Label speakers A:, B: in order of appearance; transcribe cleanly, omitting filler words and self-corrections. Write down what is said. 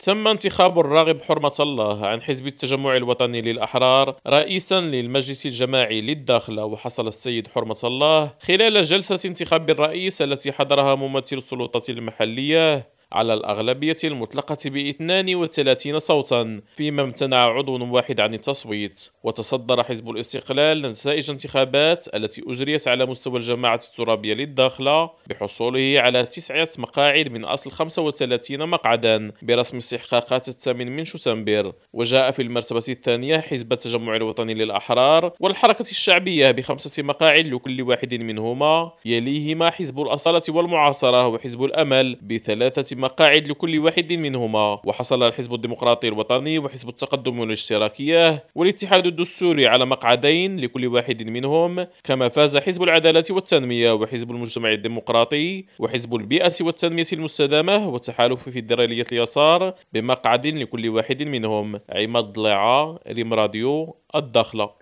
A: تم انتخاب الراغب حرمة الله عن حزب التجمع الوطني للأحرار رئيسا للمجلس الجماعي للداخلة، وحصل السيد حرمة الله خلال جلسة انتخاب الرئيس التي حضرها ممثل السلطات المحلية على الأغلبية المطلقة ب32 صوتا، فيما امتنع عضو واحد عن التصويت. وتصدر حزب الاستقلال نتائج انتخابات التي أجريت على مستوى الجماعة الترابية للداخلة بحصوله على 9 مقاعد من أصل 35 مقعدا برسم استحقاقات 8 من شتنبر. وجاء في المرتبة الثانية حزب التجمع الوطني للأحرار والحركة الشعبية ب5 مقاعد لكل واحد منهما، يليهما حزب الأصالة والمعاصرة وحزب الأمل ب3 مقاعد لكل واحد منهما. وحصل الحزب الديمقراطي الوطني وحزب التقدم والاشتراكية والاتحاد الدستوري على مقعدين لكل واحد منهم، كما فاز حزب العدالة والتنمية وحزب المجتمع الديمقراطي وحزب البيئة والتنمية المستدامة وتحالف فيدرالية اليسار بمقعد لكل واحد منهم. عماد ضليعة، ريم راديو، الداخلة.